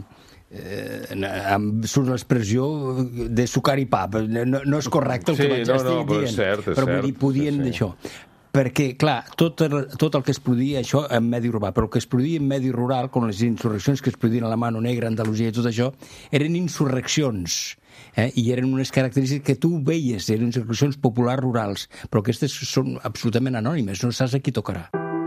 surt l'expressió de sucar i pa. No és correcte el que vaig estar dient, però vull dir, podien d'això. Perquè, clar, tot el que es produïa això en medi urbà, però el que es produïa en medi rural, com les insurreccions que es produïen a la Mano Negra, Andalusia i tot això, eren insurreccions i eren unes característiques que tu veies, eren execucions populars rurals, però aquestes són absolutament anònimes, no saps a qui tocarà.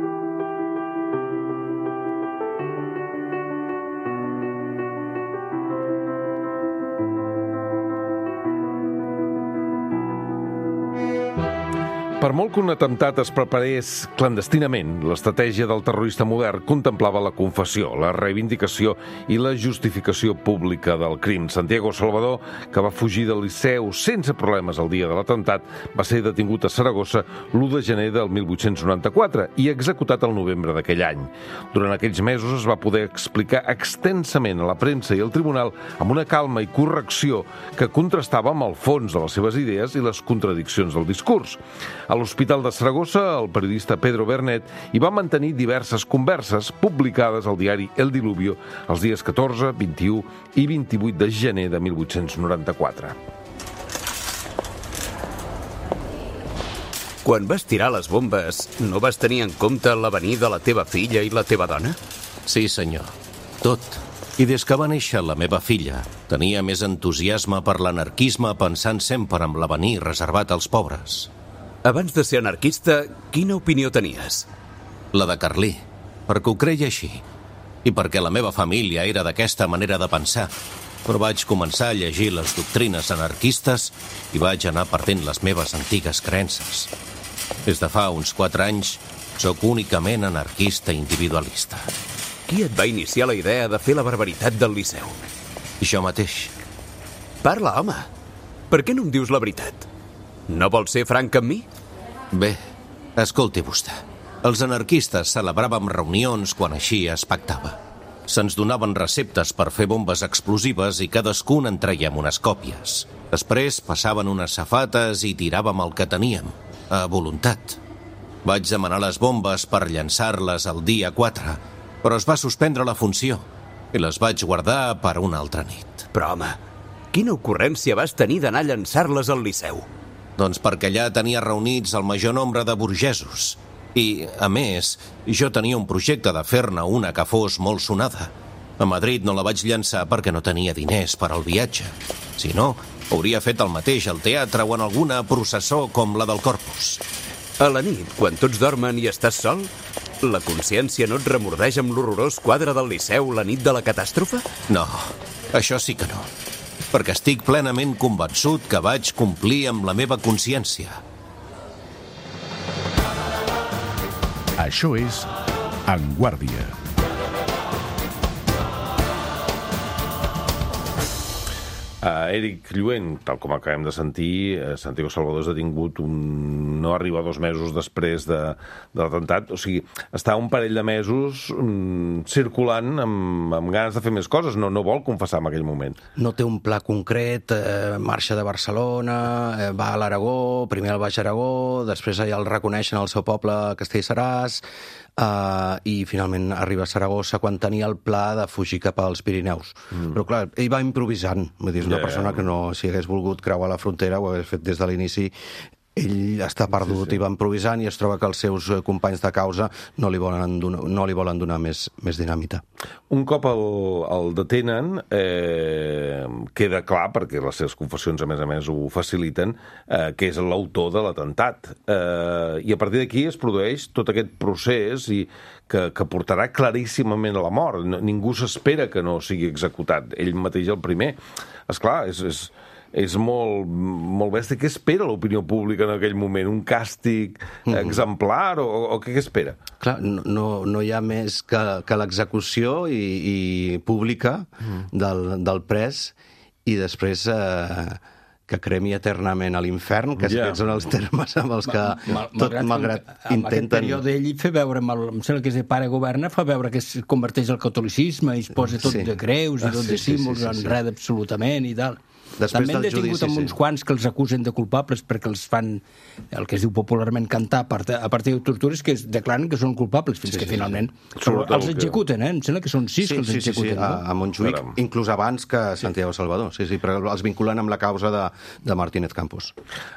Per molt que un atemptat es preparés clandestinament, l'estratègia del terrorista modern contemplava la confessió, la reivindicació i la justificació pública del crim. Santiago Salvador, que va fugir del Liceu sense problemes el dia de l'atemptat, va ser detingut a Saragossa l'1 de gener del 1894 i executat el novembre d'aquell any. Durant aquells mesos es va poder explicar extensament a la premsa i al tribunal amb una calma i correcció que contrastava amb el fons de les seves idees i les contradiccions del discurs. A l'Hospital de Saragossa, el periodista Pedro Bernet hi va mantenir diverses converses publicades al diari El Diluvio els dies 14, 21 i 28 de gener de 1894. Quan vas tirar les bombes, no vas tenir en compte l'avenir de la teva filla i la teva dona? Sí, senyor. Tot. I des que va néixer la meva filla, tenia més entusiasme per l'anarquisme pensant sempre en l'avenir reservat als pobres. Abans de ser anarquista, quina opinió tenies? La de Carlí, perquè ho creia així. I perquè la meva família era d'aquesta manera de pensar. Però vaig començar a llegir les doctrines anarquistes i vaig anar perdent les meves antigues creences. Des de fa uns 4 anys, sóc únicament anarquista individualista. Qui et va iniciar la idea de fer la barbaritat del Liceu? Jo mateix. Parla, home. Per què no em dius la veritat? No vols ser franc amb mi? Bé, escolti vostè. Els anarquistes celebràvem reunions quan així es pactava. Se'ns donaven receptes per fer bombes explosives i cadascun en traiem unes còpies. Després passaven unes safates i tiràvem el que teníem, a voluntat. Vaig demanar les bombes per llançar-les el dia 4, però es va suspendre la funció i les vaig guardar per una altra nit. Però, home, quina ocurrència vas tenir d'anar a llançar-les al Liceu? Doncs perquè allà tenia reunits el major nombre de burgesos. I, a més, jo tenia un projecte de fer-ne una que fos molt sonada. A Madrid no la vaig llançar perquè no tenia diners per al viatge. Si no, hauria fet el mateix al teatre o en alguna processó com la del Corpus. A la nit, quan tots dormen i estàs sol, la consciència no et remordeix amb l'horrorós quadre del Liceu la nit de la catàstrofe? No, això sí que no. Perquè estic plenament convençut que vaig complir amb la meva consciència. Això és En Guàrdia. Eric Lluent, tal com acabem de sentir, Santiago Salvador és detingut no arriba 2 mesos després de l'atemptat. O sigui, està un parell de mesos circulant amb ganes de fer més coses. No vol confessar en aquell moment. No té un pla concret, marxa de Barcelona, va a l'Aragó, primer al Baix Aragó, després allà el reconeixen al seu poble, Castellseràs, i finalment arriba a Saragossa quan tenia el pla de fugir cap als Pirineus. Però clar, ell va improvisant, vull dir, és una persona que no, si hagués volgut creuar la frontera, ho hagués fet des de l'inici. Ell està perdut i va improvisant i es troba que els seus companys de causa no li volen donar més dinamita. Un cop el detenen, queda clar, perquè les seves confessions a més ho faciliten, que és l'autor de l'atemptat. I a partir d'aquí es produeix tot aquest procés que portarà claríssimament a la mort. Ningú s'espera que no sigui executat. Ell mateix el primer. Esclar, és molt bèstia. Què espera l'opinió pública en aquell moment? Un càstig exemplar o què espera? Clar, no hi ha més que l'execució i pública del pres i després que cremi eternament a l'infern, que aquests són els termes amb els que malgrat intenten... En aquest període ell fa veure, em sembla que és de pare governa, fa veure que es converteix al catolicisme i es posa tot de creus i tot de símbols, enreda absolutament i tal. També han detingut amb uns quants que els acusen de culpables perquè els fan el que es diu popularment cantar a partir de tortures que es declaren que són culpables fins que finalment els executen, Em sembla que són 6 que els executen. A Montjuïc, inclús abans que Santiago Salvador. Sí, però els vinculen amb la causa de Martínez Campos.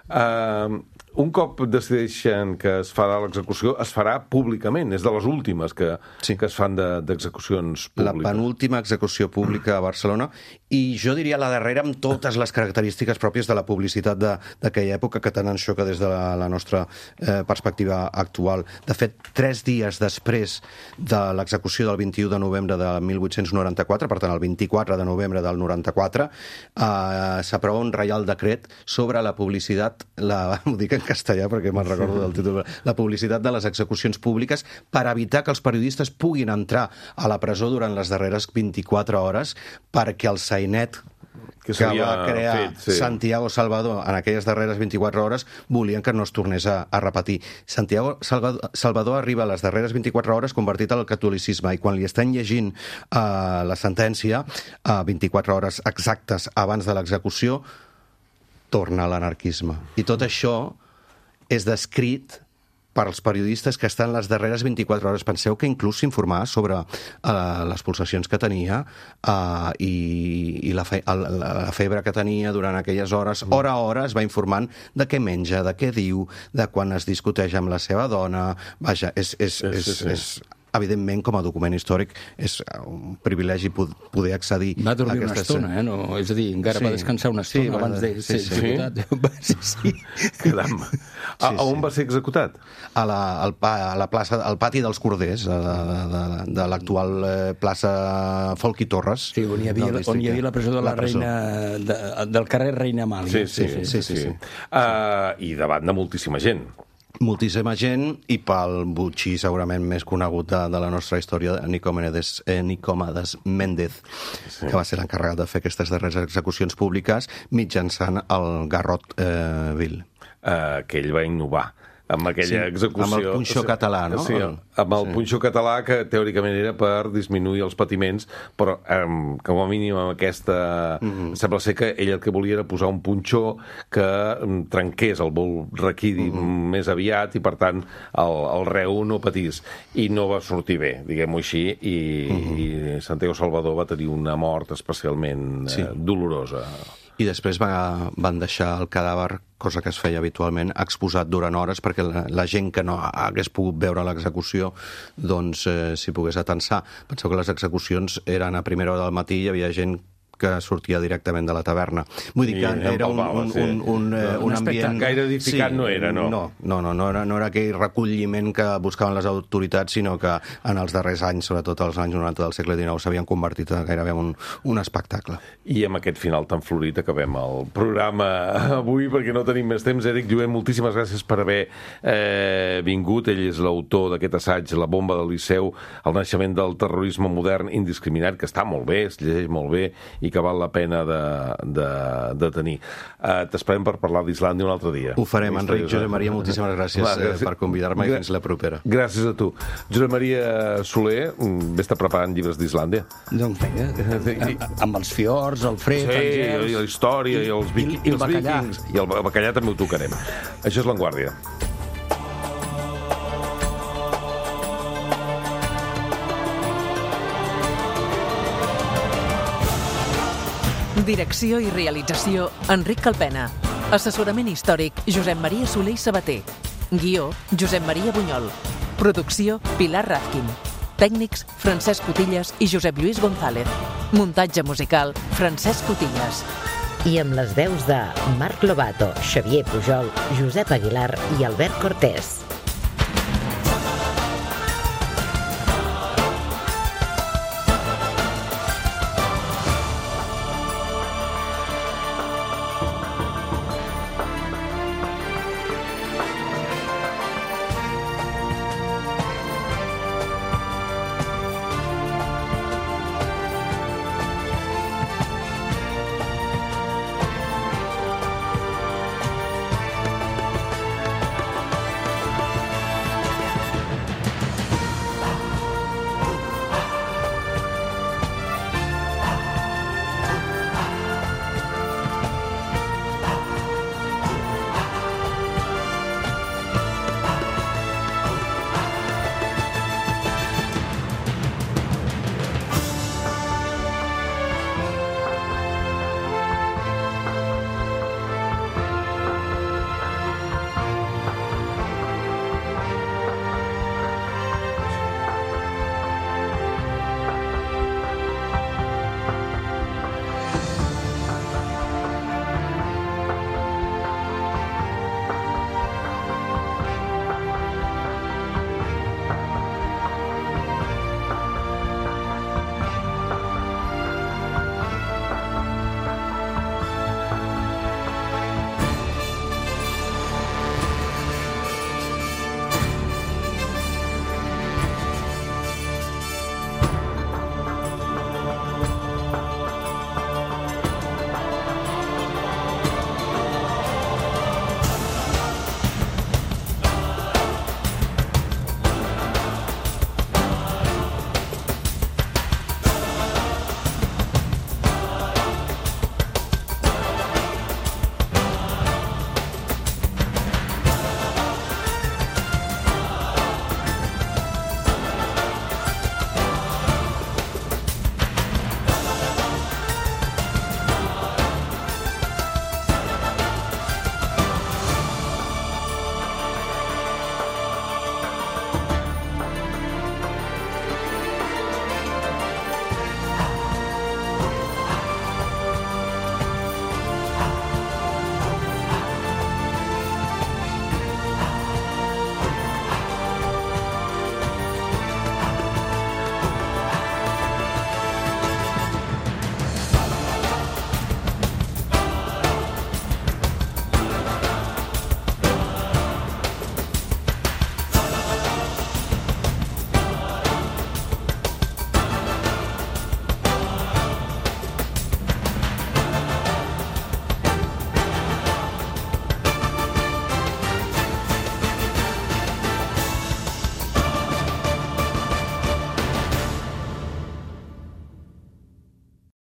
Un cop decideixen que es farà l'execució, es farà públicament. És de les últimes que es fan d'execucions públiques. La penúltima execució pública a Barcelona i jo diria la darrera amb tota totes les característiques pròpies de la publicitat d'aquella època, que tant ens xoca des de la nostra perspectiva actual. De fet, 3 dies després de l'execució del 21 de novembre de 1894, per tant, el 24 de novembre del 94, s'aprova un reial decret sobre la publicitat, ho dic en castellà perquè me'n recordo del títol, la publicitat de les execucions públiques, per evitar que els periodistes puguin entrar a la presó durant les darreres 24 hores, perquè el sainet que va crear Santiago Salvador en aquelles darreres 24 hores volien que no es tornés a repetir. Santiago Salvador arriba a les darreres 24 hores convertit al catolicisme, i quan li estan llegint la sentència, 24 hores exactes abans de l'execució, torna a l'anarquisme. I tot això és descrit per als periodistes que estan les darreres 24 hores. Penseu que inclús s'informava sobre les pulsacions que tenia i la febre que tenia durant aquelles hores. Hora a hora es va informant de què menja, de què diu, de quan es discuteix amb la seva dona. Vaja, és evidentment, com a document històric, és un privilegi poder accedir a aquestes... Va dormir una estona, no? És a dir, encara va descansar una estona abans de ser executat. Sí. Caram. On va ser executat? Al pati dels Corders, de l'actual plaça Folch i Torres. Sí, on hi havia la presó de la reina, del carrer Reina Amàlia. Sí. I davant de moltíssima gent. Moltíssima gent, i pel botxí segurament més conegut de la nostra història, Nicomedes Méndez, que va ser l'encarregat de fer aquestes darreres execucions públiques mitjançant el garrot vil. Que ell va innovar amb aquella execució. Amb el punxó català, no? Sí, amb el punxó català, que teòricament era per disminuir els patiments, però com a mínim amb aquesta... Sembla ser que ell el que volia era posar un punxó que trenqués el bol raquidi més aviat, i per tant el reu no patís. I no va sortir bé, diguem-ho així, i Santiago Salvador va tenir una mort especialment dolorosa. I després van deixar el cadàver, cosa que es feia habitualment, exposat durant hores perquè la gent que no hagués pogut veure l'execució doncs s'hi pogués atensar. Penseu que les execucions eren a primera hora del matí i hi havia gent que sortia directament de la taverna. Vull dir que era un ambient... Gaire edificat no era, no? No era aquell recolliment que buscaven les autoritats, sinó que en els darrers anys, sobretot als anys 90 del segle XIX, s'havien convertit gairebé en un espectacle. I amb aquest final tan florit acabem el programa avui, perquè no tenim més temps. Eric Lluent, moltíssimes gràcies per haver vingut. Ell és l'autor d'aquest assaig, La bomba del Liceu, el naixement del terrorisme modern indiscriminat, que està molt bé, es llegeix molt bé, i que val la pena de tenir. T'esperem per parlar d'Islàndia un altre dia. Ho farem, Enric. Josep Maria, moltíssimes gràcies per convidar-me, i fins la propera. Gràcies a tu. Josep Maria Soler, vés-te preparant llibres d'Islàndia. Doncs vinga, amb els fiords, el fred, i la història, i els vikings. I el bacallà també ho tocarem. Això és La Vanguardia. Direcció i realització, Enric Calpena. Assessorament històric, Josep Maria Soler i Sabater. Guió, Josep Maria Bunyol. Producció, Pilar Rafkin. Tècnics, Francesc Cotillas i Josep Lluís González. Muntatge musical, Francesc Cotillas. I amb les veus de Marc Lobato, Xavier Pujol, Josep Aguilar i Albert Cortés.